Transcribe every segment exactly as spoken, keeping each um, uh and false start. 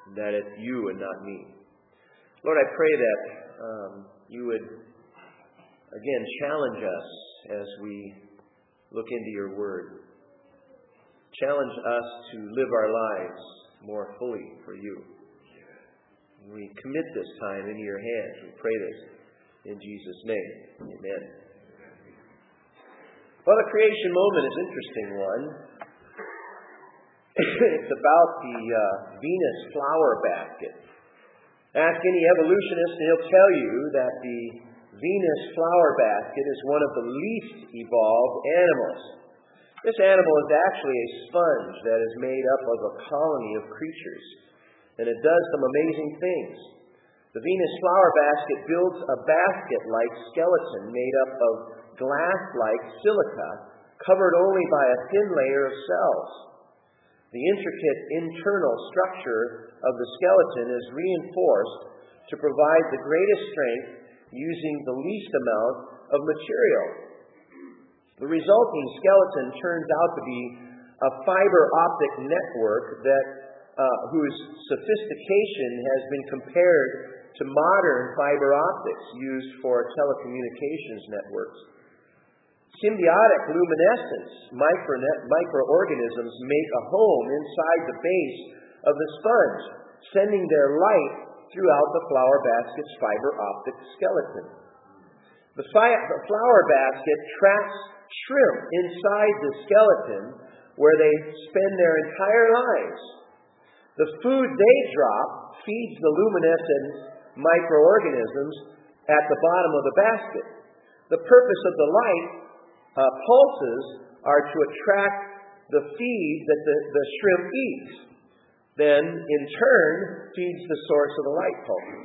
that it's you and not me. Lord, I pray that um, you would, again, challenge us as we look into your word. Challenge us to live our lives more fully for you. We commit this time into your hands. We pray this in Jesus' name. Amen. Well, the creation moment is an interesting one. It's about the uh, Venus flower basket. Ask any evolutionist and he'll tell you that the Venus flower basket is one of the least evolved animals. This animal is actually a sponge that is made up of a colony of creatures, and it does some amazing things. The Venus flower basket builds a basket-like skeleton made up of glass-like silica, covered only by a thin layer of cells. The intricate internal structure of the skeleton is reinforced to provide the greatest strength using the least amount of material. The resulting skeleton turns out to be a fiber optic network that uh, whose sophistication has been compared to modern fiber optics used for telecommunications networks. Symbiotic luminescence micro- microorganisms make a home inside the base of the sponge, sending their light throughout the flower basket's fiber optic skeleton. The, fi- the flower basket traps shrimp inside the skeleton where they spend their entire lives. The food they drop feeds the luminescent microorganisms at the bottom of the basket. The purpose of the light uh, pulses are to attract the feed that the, the shrimp eats. Then, in turn, feeds the source of the light pulses.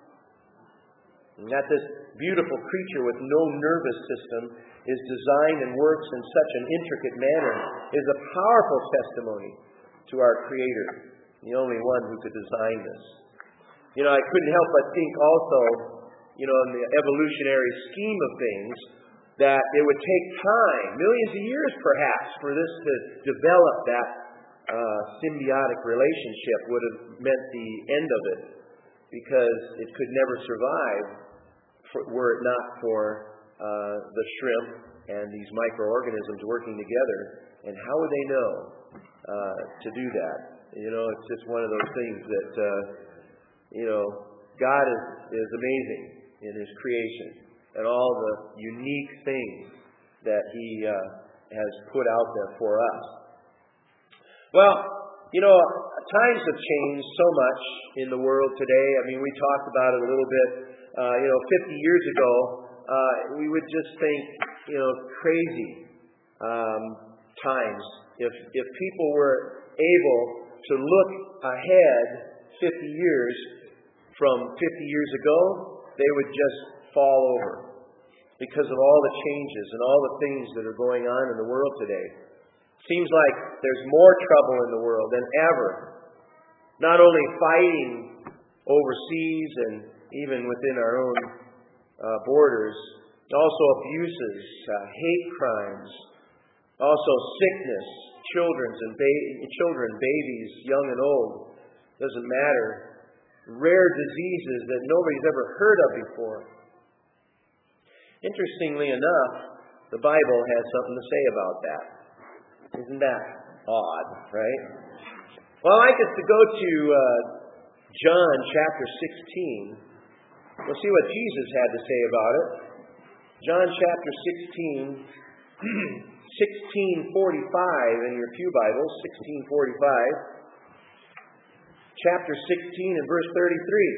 And that this beautiful creature with no nervous system is designed and works in such an intricate manner is a powerful testimony to our Creator, the only one who could design this. You know, I couldn't help but think also, you know, in the evolutionary scheme of things, that it would take time, millions of years perhaps, for this to develop. That uh, symbiotic relationship would have meant the end of it, because it could never survive for, were it not for uh, the shrimp and these microorganisms working together. And how would they know uh, to do that? You know, it's just one of those things that, uh, you know, God is, is amazing in His creation and all the unique things that He uh, has put out there for us. Well, you know, times have changed so much in the world today. I mean, we talked about it a little bit. Uh, you know, fifty years ago, uh, we would just think, you know, crazy um, times. If if people were able to look ahead fifty years from fifty years ago, they would just fall over because of all the changes and all the things that are going on in the world today. Seems like there's more trouble in the world than ever. Not only fighting overseas and even within our own uh, borders, also abuses, uh, hate crimes, also sickness, children's and ba- children, babies, young and old, doesn't matter. Rare diseases that nobody's ever heard of before. Interestingly enough, the Bible has something to say about that. Isn't that odd, right? Well, I'd like us to go to uh, John chapter sixteen. We'll see what Jesus had to say about it. John chapter sixteen, sixteen forty-five in your pew Bibles, sixteen forty-five. Chapter sixteen and verse thirty-three.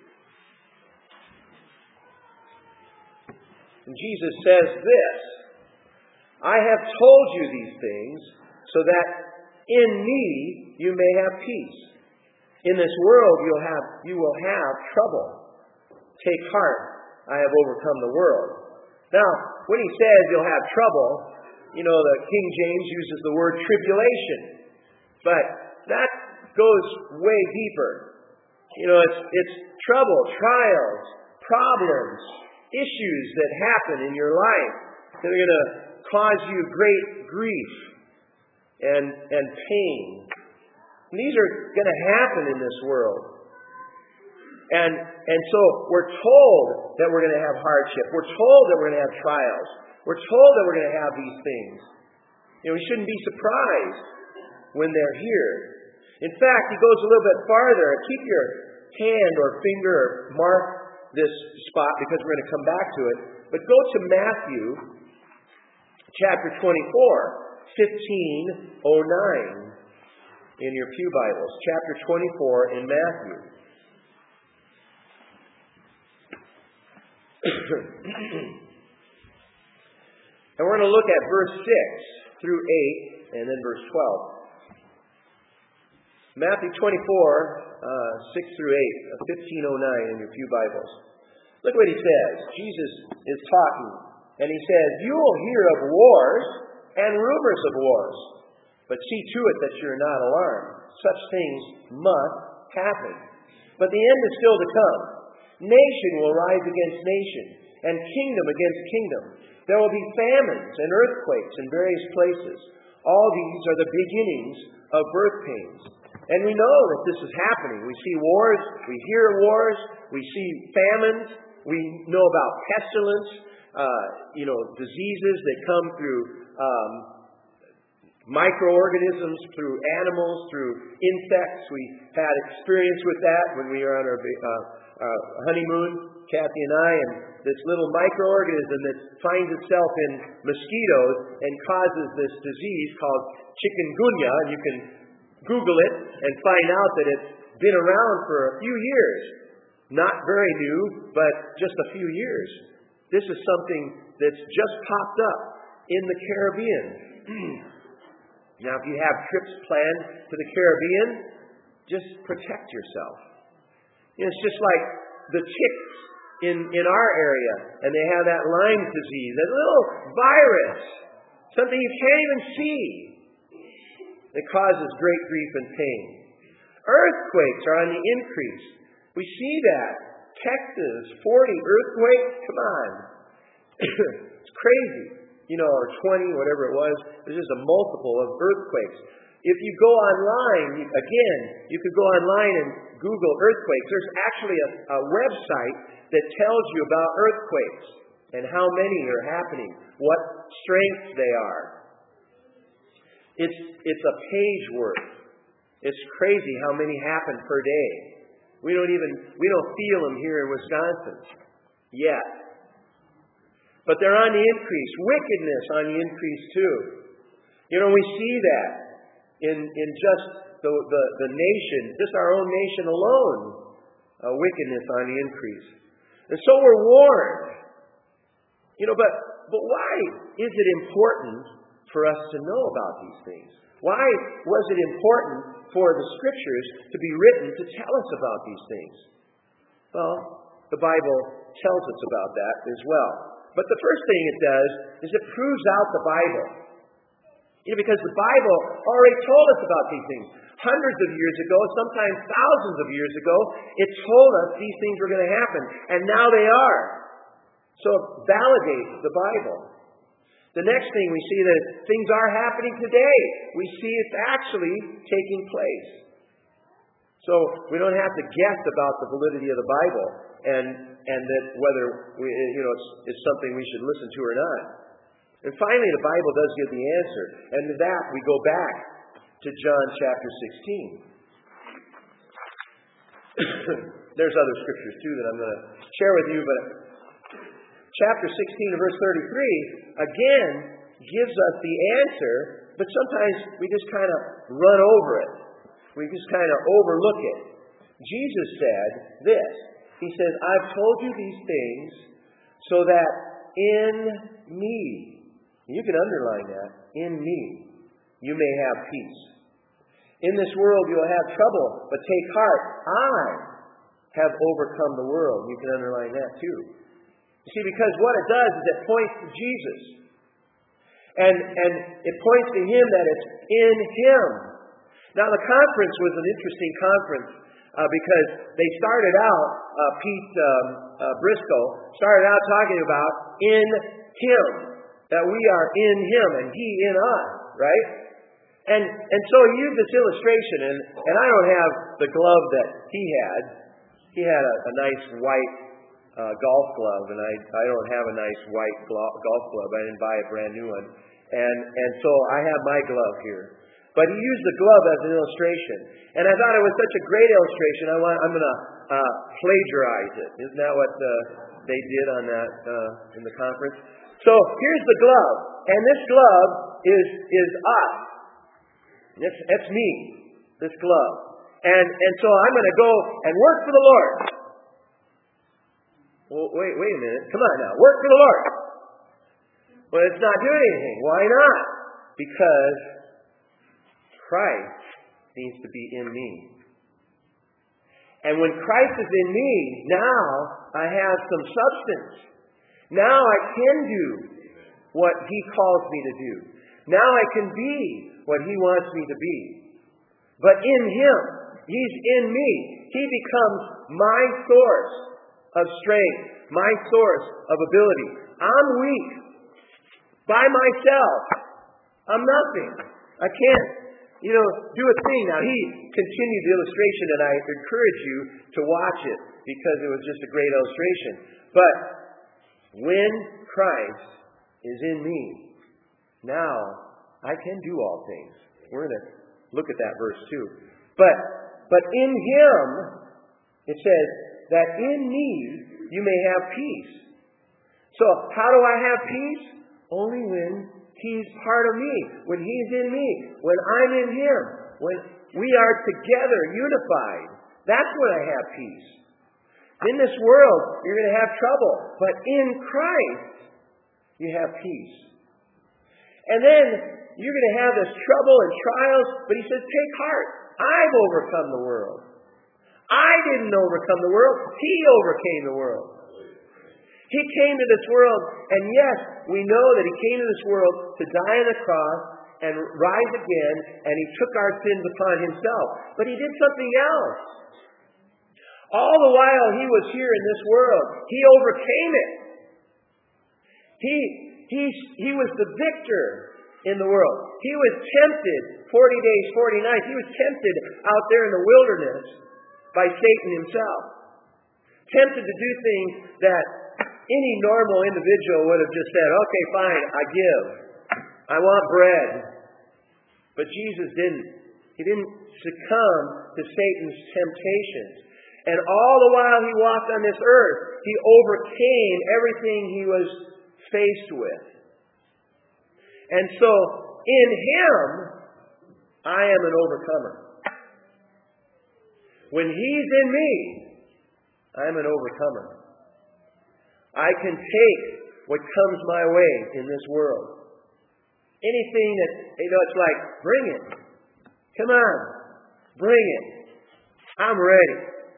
And Jesus says this, I have told you these things so that in me you may have peace. In this world you'll have, you will have trouble. Take heart, I have overcome the world. Now, when he says you'll have trouble, you know, the King James uses the word tribulation. But that goes way deeper. You know, it's, it's trouble, trials, problems, issues that happen in your life that are going to cause you great grief and, and pain. And these are going to happen in this world. And, and so we're told that we're going to have hardship. We're told that we're going to have trials. We're told that we're going to have these things. You know, we shouldn't be surprised when they're here. In fact, he goes a little bit farther. Keep your hand or finger, mark this spot because we're going to come back to it. But go to Matthew chapter twenty-four, fifteen oh nine in your pew Bibles. Chapter twenty-four in Matthew. And we're going to look at verse six through eight and then verse twelve. Matthew twenty-four, uh, six through eight, fifteen oh nine in your pew Bibles. Look what he says. Jesus is talking, and he says, "You will hear of wars and rumors of wars, but see to it that you're not alarmed. Such things must happen. But the end is still to come. Nation will rise against nation, and kingdom against kingdom. There will be famines and earthquakes in various places. All these are the beginnings of birth pains." And we know that this is happening. We see wars, we hear wars, we see famines, we know about pestilence, uh, you know, diseases that come through um, microorganisms, through animals, through insects. We had experience with that when we were on our uh, uh, honeymoon, Kathy and I, and this little microorganism that finds itself in mosquitoes and causes this disease called chikungunya. And you can Google it and find out that it's been around for a few years. Not very new, but just a few years. This is something that's just popped up in the Caribbean. Now, if you have trips planned to the Caribbean, just protect yourself. You know, it's just like the ticks in, in our area, and they have that Lyme disease, that little virus, something you can't even see, that causes great grief and pain. Earthquakes are on the increase. We see that. Texas, forty earthquakes, come on. It's crazy. You know, or twenty, whatever it was. There's just a multiple of earthquakes. If you go online, you, again, you could go online and Google earthquakes. There's actually a, a website that tells you about earthquakes and how many are happening, what strength they are. It's it's a page worth. It's crazy how many happen per day. We don't even we don't feel them here in Wisconsin yet. But they're on the increase. Wickedness on the increase too. You know, we see that in in just the the, the nation, just our own nation alone. Uh, wickedness on the increase. And so we're warned. You know, but but why is it important for us to know about these things? Why was it important for the Scriptures to be written to tell us about these things? Well, the Bible tells us about that as well. But the first thing it does is it proves out the Bible. You know, because the Bible already told us about these things. Hundreds of years ago, sometimes thousands of years ago, it told us these things were going to happen. And now they are. So it validates the Bible. The next thing we see that things are happening today. We see it's actually taking place. So we don't have to guess about the validity of the Bible and and that whether we, you know it's, it's something we should listen to or not. And finally, the Bible does give the answer. And to that, we go back to John chapter sixteen. There's other scriptures too that I'm going to share with you, but chapter sixteen and verse thirty-three, again, gives us the answer, but sometimes we just kind of run over it. We just kind of overlook it. Jesus said this. He says, "I've told you these things so that in me," you can underline that, "in me, you may have peace. In this world you will have trouble, but take heart. I have overcome the world." You can underline that too. You see, because what it does is it points to Jesus. And, and it points to Him that it's in Him. Now, the conference was an interesting conference uh, because they started out, uh, Pete um, uh, Briscoe started out talking about in Him, that we are in Him and He in us, right? And and so he used this illustration, and, and I don't have the glove that he had. He had a, a nice white uh, golf glove, and I I don't have a nice white glo- golf glove. I didn't buy a brand new one. And and so I have my glove here. But he used the glove as an illustration. And I thought it was such a great illustration, I want, I'm going to uh, plagiarize it. Isn't that what uh, they did on that uh, in the conference? So here's the glove. And this glove is is us. It's, it's me, this glove. And and so I'm going to go and work for the Lord. Well, wait, wait a minute. Come on now. Work for the Lord. Well, it's not doing anything. Why not? Because Christ needs to be in me. And when Christ is in me, now I have some substance. Now I can do what He calls me to do. Now I can be what He wants me to be. But in Him, He's in me. He becomes my source of strength, my source of ability. I'm weak by myself. I'm nothing. I can't, you know, do a thing. Now, he continued the illustration, and I encourage you to watch it because it was just a great illustration. But when Christ is in me, now I can do all things. We're going to look at that verse too. But but in Him, it says that in me you may have peace. So how do I have peace? Only when He's part of me, when He's in me, when I'm in Him, when we are together, unified. That's when I have peace. In this world, you're going to have trouble. But in Christ, you have peace. And then you're going to have this trouble and trials, but He says, take heart. I've overcome the world. I didn't overcome the world. He overcame the world. He came to this world, and yes, we know that He came to this world to die on the cross and rise again, and He took our sins upon Himself. But He did something else. All the while He was here in this world, He overcame it. He, he, he was the victor in the world. He was tempted forty days, forty nights. He was tempted out there in the wilderness by Satan himself. Tempted to do things that any normal individual would have just said, okay, fine, I give. I want bread. But Jesus didn't. He didn't succumb to Satan's temptations. And all the while He walked on this earth, He overcame everything He was faced with. And so, in Him, I am an overcomer. When He's in me, I'm an overcomer. I can take what comes my way in this world. Anything that, you know, it's like, bring it. Come on. Bring it. I'm ready.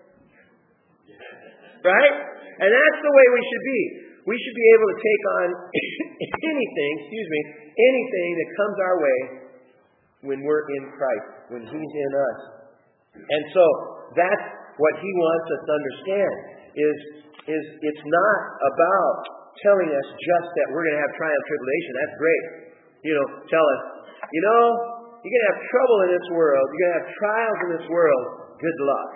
Right? And that's the way we should be. We should be able to take on anything, excuse me, anything that comes our way when we're in Christ, when He's in us. And so, that's what He wants us to understand, is is it's not about telling us just that we're going to have trial and tribulation. That's great. You know, tell us, you know, you're going to have trouble in this world. You're going to have trials in this world. Good luck.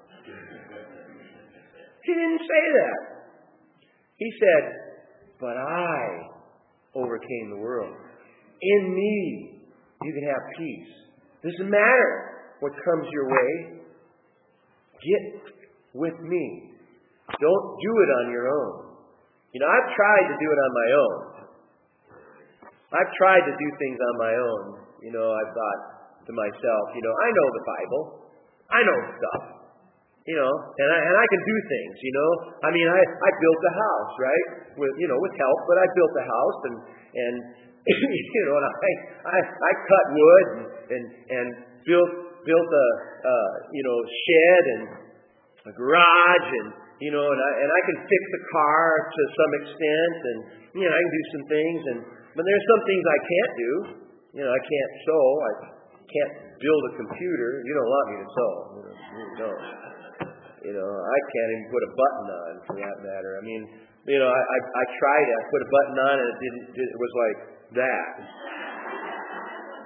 He didn't say that. He said, but I overcame the world. In me, you can have peace. Doesn't matter what comes your way. Get with me. Don't do it on your own. You know, I've tried to do it on my own. I've tried to do things on my own. You know, I've thought to myself, you know, I know the Bible. I know stuff. You know, and I and I can do things, you know. I mean, I, I built a house, right? With, you know, with help, but I built a house and and you know, and I I, I cut wood and and, and built built a uh, you know, shed and a garage, and you know, and I and I can fix a car to some extent, and you know, I can do some things, and but there's some things I can't do. You know, I can't sew. I can't build a computer. You don't want me to sew. You know, you don't. You know, I can't even put a button on, for that matter. I mean, you know, I I, I tried it. I put a button on, and it didn't. It was like that.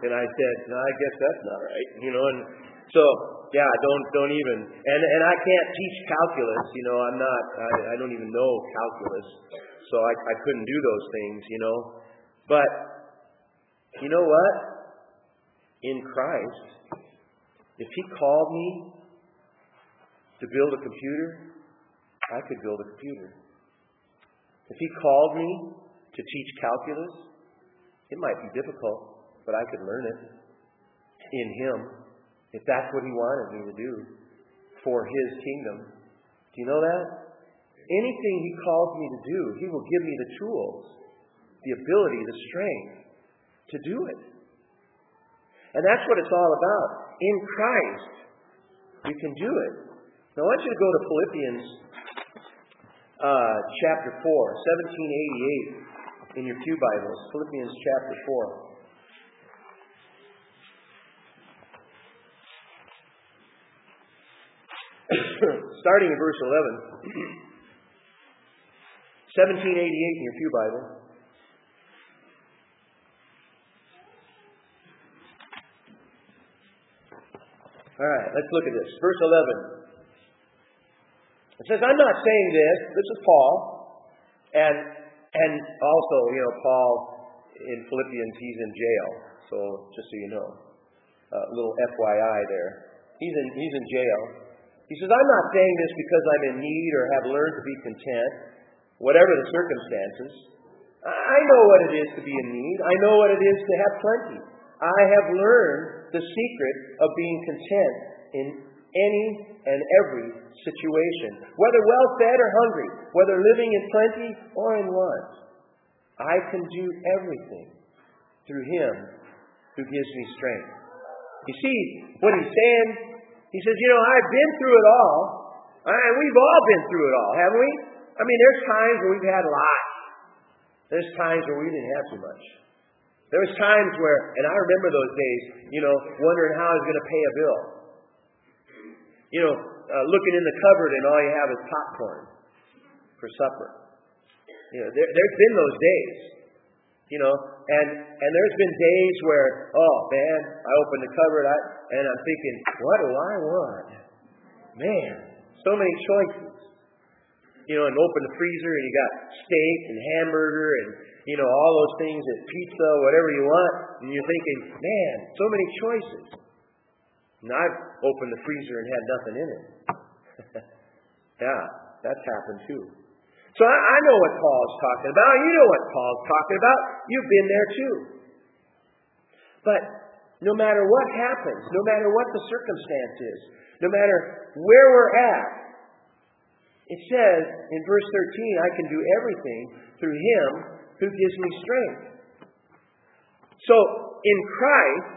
And I said, no, I guess that's not right. You know, and so, yeah, don't don't even. And and I can't teach calculus. You know, I'm not, I, I don't even know calculus. So I, I couldn't do those things, you know. But, you know what? In Christ, if He called me to build a computer, I could build a computer. If He called me to teach calculus, it might be difficult, but I could learn it in Him, if that's what He wanted me to do for His kingdom. Do you know that? Anything He calls me to do, He will give me the tools, the ability, the strength to do it. And that's what it's all about. In Christ, we can do it. Now I want you to go to Philippians uh, chapter four, seventeen eighty-eight in your pew Bibles. Philippians chapter four. Starting in verse eleven. seventeen eighty-eight in your pew Bible. All right, let's look at this. Verse eleven. It says, I'm not saying this. This is Paul. And and also, you know, Paul in Philippians, he's in jail. So, just so you know. A uh, little F Y I there. He's in, he's in jail. He says, I'm not saying this because I'm in need or have learned to be content, whatever the circumstances. I know what it is to be in need. I know what it is to have plenty. I have learned the secret of being content in any and every situation, whether well-fed or hungry, whether living in plenty or in want. I can do everything through Him who gives me strength. You see what he's saying? He says, you know, I've been through it all, and we've all been through it all, haven't we? I mean, there's times where we've had lots. There's times where we didn't have too much. There was times where, and I remember those days, you know, wondering how I was going to pay a bill. You know, uh, looking in the cupboard and all you have is popcorn for supper. You know, there, there's been those days. You know, and and there's been days where, oh man, I open the cupboard I, and I'm thinking, what do I want? Man, so many choices. You know, and open the freezer and you got steak and hamburger and, you know, all those things, and pizza, whatever you want, and you're thinking, man, so many choices. And I've opened the freezer and had nothing in it. Yeah, that's happened too. So I, I know what Paul's talking about. You know what Paul's talking about. You've been there too. But no matter what happens, no matter what the circumstance is, no matter where we're at, it says in verse thirteen, I can do everything through Him who gives me strength. So in Christ,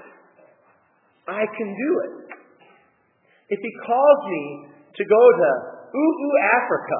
I can do it. If He calls me to go to Ugu, Africa,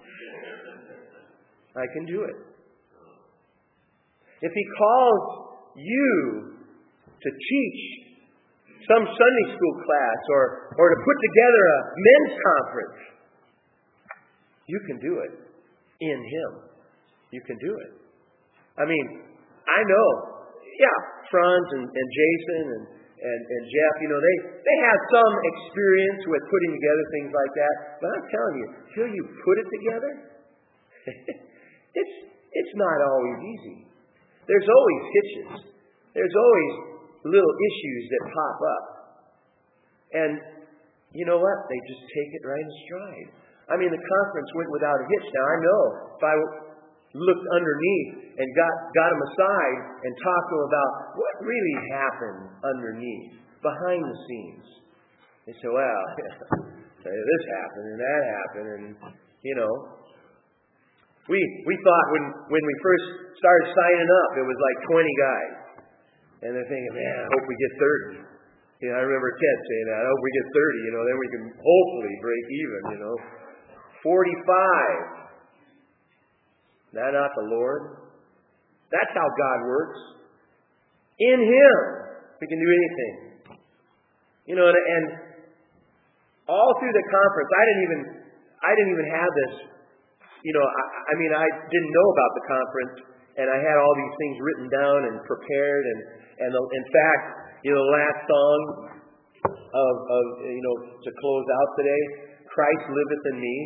I can do it. If He calls you to teach some Sunday school class or, or to put together a men's conference, you can do it in Him. You can do it. I mean, I know, yeah, Franz and, and Jason and, and, and Jeff, you know, they, they have some experience with putting together things like that. But I'm telling you, till you put it together, it's it's not always easy. There's always hitches. There's always little issues that pop up. And you know what? They just take it right in stride. I mean, the conference went without a hitch. Now, I know if I looked underneath and got, got them aside and talked to them about what really happened underneath, behind the scenes. They say, well, this happened and that happened, and, you know. We we thought when, when we first started signing up, it was like twenty guys. And they're thinking, man, I hope we get thirty. You know, I remember Ted saying that. I hope we get thirty, you know, then we can hopefully break even, you know. forty-five. Is that not the Lord? That's how God works. In Him, we can do anything. You know, and, and all through the conference, I didn't even, I didn't even have this. You know, I, I mean, I didn't know about the conference and I had all these things written down and prepared, and and the, in fact, you know, the last song of of you know to close out today, Christ liveth in me,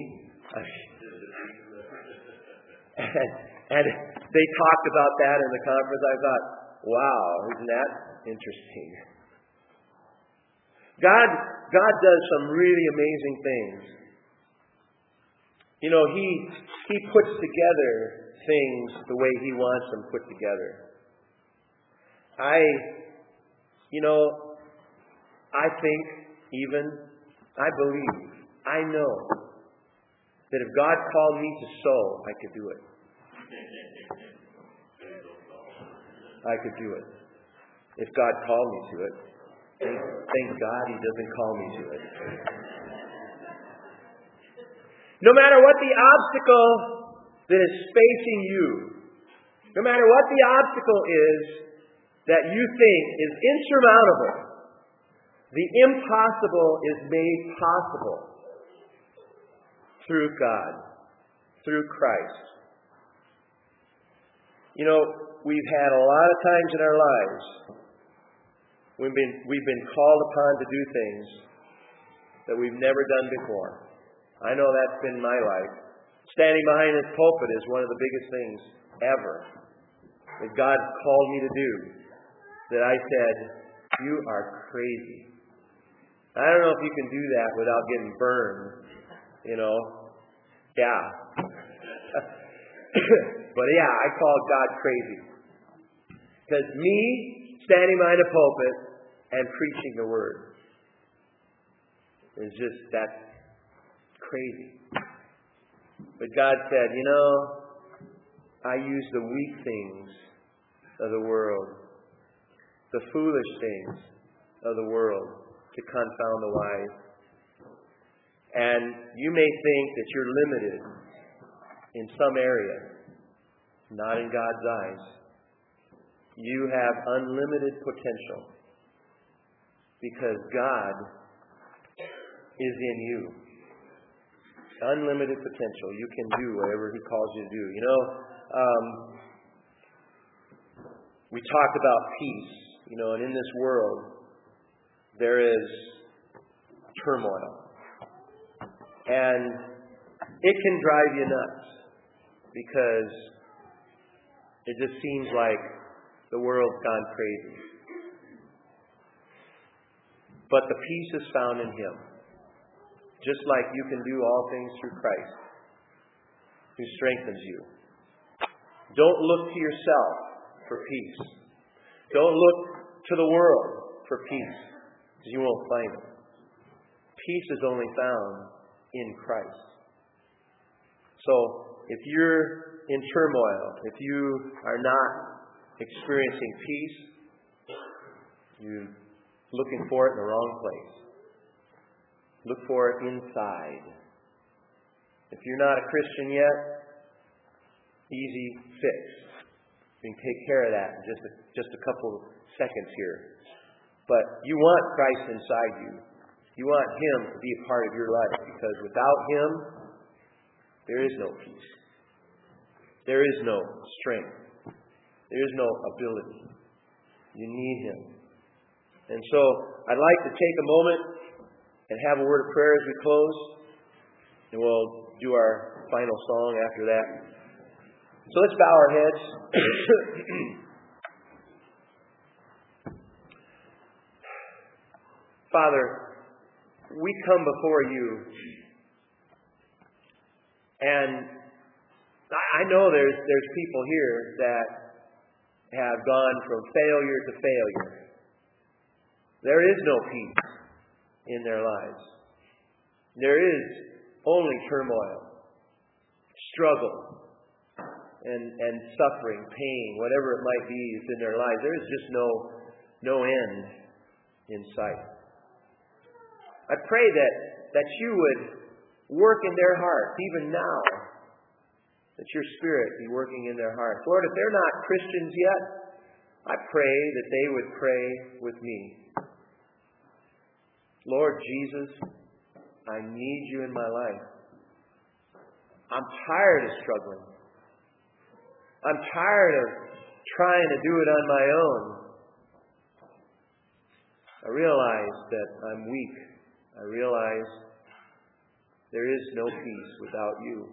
and, and they talked about that in the conference. I thought, wow, isn't that interesting? God God does some really amazing things. You know, He He puts together things the way He wants them put together. I, you know, I think even, I believe, I know that if God called me to sow, I could do it. I could do it. If God called me to it. Thank, thank God He doesn't call me to it. No matter what the obstacle that is facing you, no matter what the obstacle is that you think is insurmountable, the impossible is made possible through God, through Christ. You know, we've had a lot of times in our lives we've been we've been called upon to do things that we've never done before. I know that's been my life. Standing behind this pulpit is one of the biggest things ever that God called me to do. That I said, you are crazy. I don't know if you can do that without getting burned. You know? Yeah. But yeah, I called God crazy. Because me standing behind a pulpit and preaching the Word is just, that's crazy. But God said, you know, I use the weak things of the world, the foolish things of the world to confound the wise. And you may think that you're limited in some area, not in God's eyes. You have unlimited potential because God is in you. Unlimited potential. You can do whatever He calls you to do. You know, um, we talked about peace. You know, and in this world, there is turmoil. And it can drive you nuts because it just seems like the world's gone crazy. But the peace is found in Him. Just like you can do all things through Christ, who strengthens you. Don't look to yourself for peace. Don't look to the world for peace, because you won't find it. Peace is only found in Christ. So, if you're in turmoil, if you are not experiencing peace, you're looking for it in the wrong place. Look for it inside. If you're not a Christian yet, easy fix. We can take care of that in just a, just a couple of seconds here. But you want Christ inside you. You want Him to be a part of your life, because without Him, there is no peace. There is no strength. There is no ability. You need Him. And so, I'd like to take a moment and have a word of prayer as we close. And we'll do our final song after that. So let's bow our heads. Father, we come before you. And I know there's there's people here that have gone from failure to failure. There is no peace in their lives. There is only turmoil, struggle, and, and suffering, pain, whatever it might be that's in their lives. There is just no, no end in sight. I pray that, that you would work in their hearts, even now, that your Spirit be working in their hearts. Lord, if they're not Christians yet, I pray that they would pray with me. Lord Jesus, I need you in my life. I'm tired of struggling. I'm tired of trying to do it on my own. I realize that I'm weak. I realize there is no peace without you.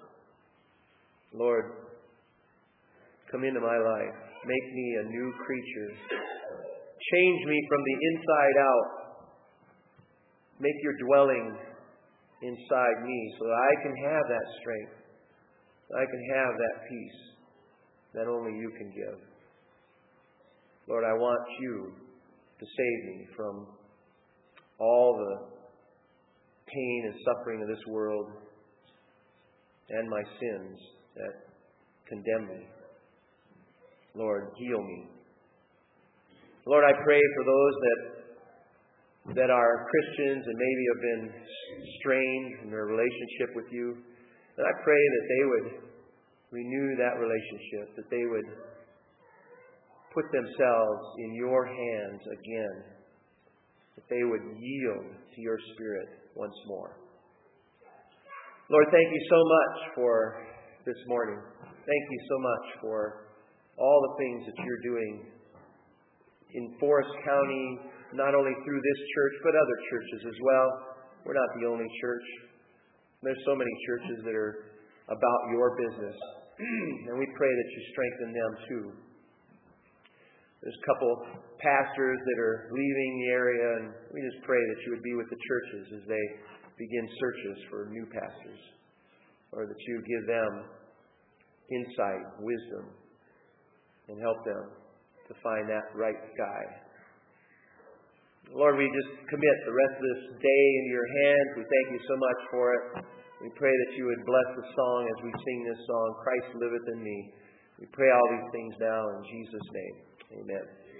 Lord, come into my life. Make me a new creature. Change me from the inside out. Make your dwelling inside me so that I can have that strength. I can have that peace that only you can give. Lord, I want you to save me from all the pain and suffering of this world and my sins that condemn me. Lord, heal me. Lord, I pray for those that that are Christians and maybe have been strained in their relationship with you. And I pray that they would renew that relationship, that they would put themselves in your hands again, that they would yield to your Spirit once more. Lord, thank you so much for this morning. Thank you so much for all the things that you're doing in Forest County, not only through this church, but other churches as well. We're not the only church. There's so many churches that are about your business. And we pray that you strengthen them too. There's a couple pastors that are leaving the area, and we just pray that you would be with the churches as they begin searches for new pastors, or that you give them insight, wisdom, and help them to find that right guy. Lord, we just commit the rest of this day into your hands. We thank you so much for it. We pray that you would bless the song as we sing this song, Christ liveth in me. We pray all these things now in Jesus' name. Amen.